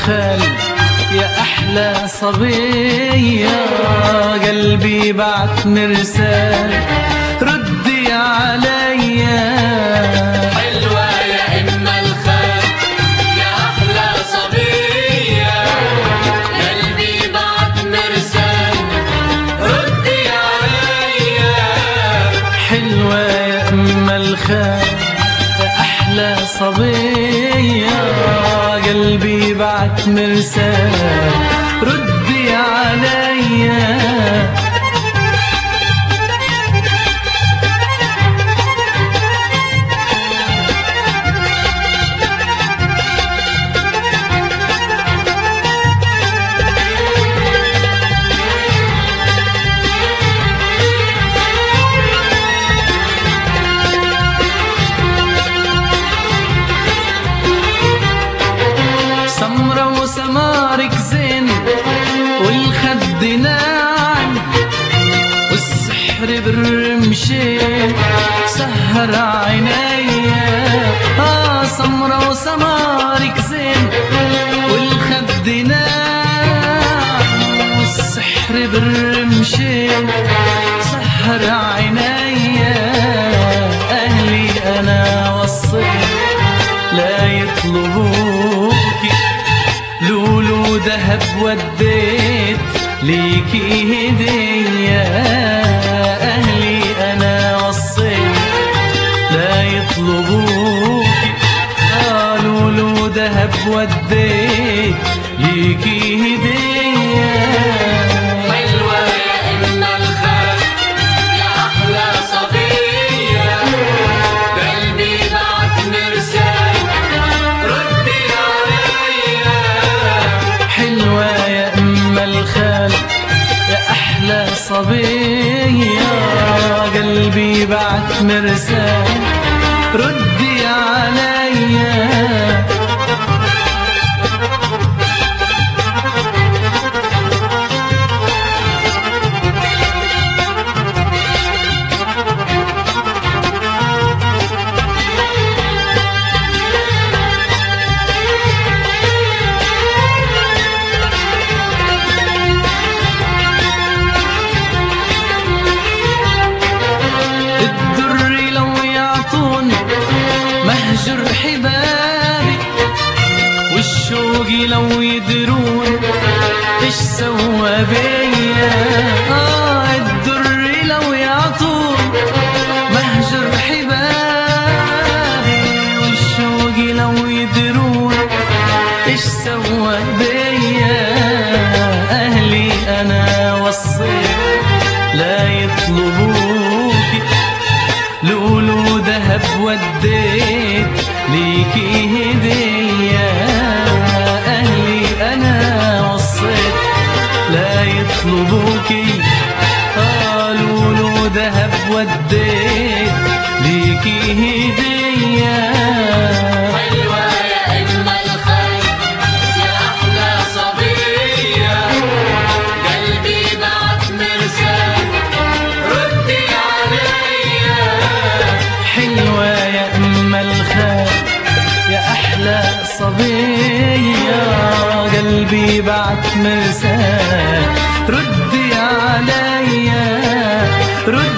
الخال يا أحلى صبية، قلبي بعت مرسال ردي عليا. حلوة يا أم الخال يا أحلى صبية، قلبي بعت مرسال ردي عليا. حلوة يا أم الخال يا أحلى صبية، قلبي بعت مرسال ردي عليا. سمرة وسمارك زين والخد ناعم، والسحر بالرمشين سهر عينيا. سمرة وسمارك زين والخد ناعم، والسحر بالرمشين سهر عينيا. أهلي أنا وصيت لا يطلبوكي، لولو دهب وديت ليكي هدية. أهلي أنا وصيت لا يطلبوكي، لولو دهب وديت ليكي هدية. حلوة يا أم الخال يا أحلى صبية، قلبي بعت مرسال ردي عليا. حلوة يا أم الخال يا أحلى صبية، قلبي بعت مرسال ردي عليا. الدر لو يعطون مهجر حبابي، والشوق لو يدرون ايش سوى بيا. الدر لو يعطون مهجر حبابي، والشوق لو يدرون ايش سوى بيا. أهلي أنا وصيت لا يطلبوكي، لولو دهب وديت ليكي هدية. أهلي أنا وصيت لا يطلبوكي، لولو دهب وديت ليكي هدية. حلوة يا أم الخال يا أحلى صبية، قلبي بعت مرسال ردي عليا. حلوة يا أم الخال يا أحلى صبية، قلبي بعت مرسال ردي عليا.